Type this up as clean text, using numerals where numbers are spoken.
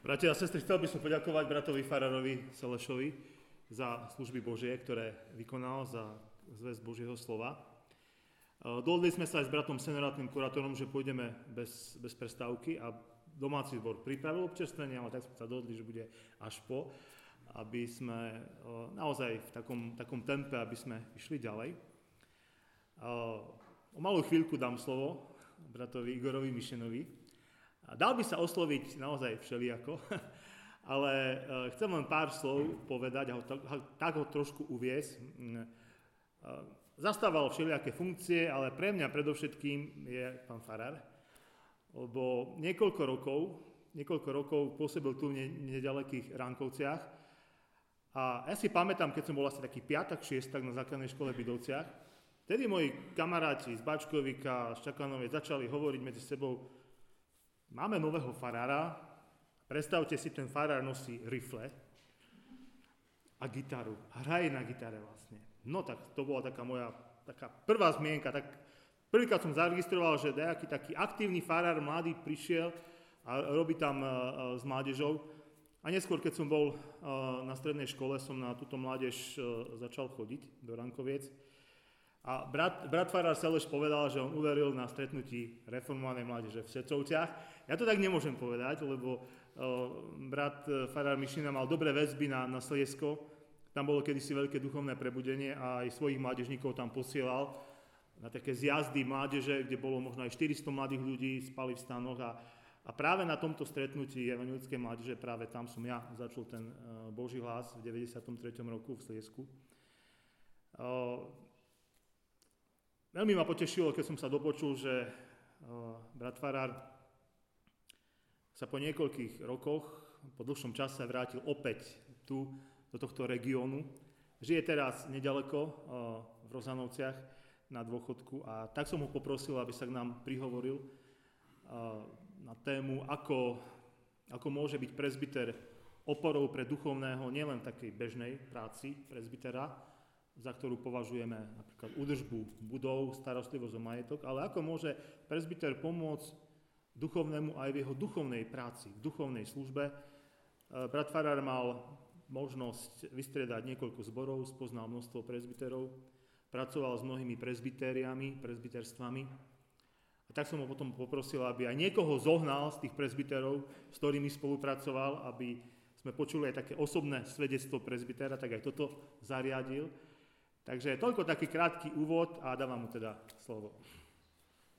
Bratia a sestry, chcel by som poďakovať bratovi farárovi Selešovi za služby Božie, ktoré vykonal, za zvesť Božieho slova. Dohodli sme sa aj s bratom senerátnym kurátorom, že pôjdeme bez prestávky a domáci zbor pripravil občerstvenie, ale tak sme sa dohodli, že bude až po, aby sme naozaj v takom tempe, aby sme išli ďalej. O malú chvíľku dám slovo bratovi Igorovi Mišenovi. Dal by sa osloviť naozaj všelijako, ale chcem len pár slov povedať a tak ho trošku uviesť. Zastával všelijaké funkcie, ale pre mňa predovšetkým je pán farár, lebo niekoľko rokov pôsobil tu v nedalekých Ránkovciach a ja si pamätám, keď som bol asi taký piatak, šiestak na základnej škole v Bydovciach, vtedy moji kamaráti z Bačkovika a z Čakanovej začali hovoriť medzi sebou: máme nového farára, predstavte si, ten farár nosí rifle a gitaru, hraje na gitare vlastne. No tak to bola taká moja prvá zmienka, tak prvýkrát som zaregistroval, že nejaký taký aktívny farár mladý prišiel a robí tam s mládežou. A neskôr, keď som bol na strednej škole, som na túto mládež začal chodiť do Rankoviec. A brat farár Seleš povedal, že on uveril na stretnutí reformovanej mládeže v Setrovciach. Ja to tak nemôžem povedať, lebo brat farár Mišina mal dobré väzby na Sliesko. Tam bolo kedysi veľké duchovné prebudenie a aj svojich mládežníkov tam posielal na také zjazdy mládeže, kde bolo možno aj 400 mladých ľudí, spali v stanoch. A práve na tomto stretnutí evanjelickej mládeže, práve tam som ja začul ten Boží hlas v 93. roku v Sliesku. Veľmi ma potešilo, keď som sa dopočul, že brat farár sa po niekoľkých rokoch, po dlhšom čase vrátil opäť tu, do tohto regiónu. Žije teraz nedaleko v Rozanovciach na dôchodku a tak som ho poprosil, aby sa k nám prihovoril na tému, ako môže byť presbyter oporou pre duchovného, nielen v takej bežnej práci presbytera, za ktorú považujeme napríklad údržbu budov, starostlivosť o majetok, ale ako môže presbyter pomôcť duchovnému aj v jeho duchovnej práci, v duchovnej službe. Brat farár mal možnosť vystriedať niekoľko zborov, spoznal množstvo presbyterov, pracoval s mnohými presbytériami, presbyterstvami. A tak som ho potom poprosil, aby aj niekoho zohnal z tých presbyterov, s ktorými spolupracoval, aby sme počuli aj také osobné svedectvo presbytera, tak aj toto zariadil. Takže toľko taký krátky úvod a dávam mu teda slovo.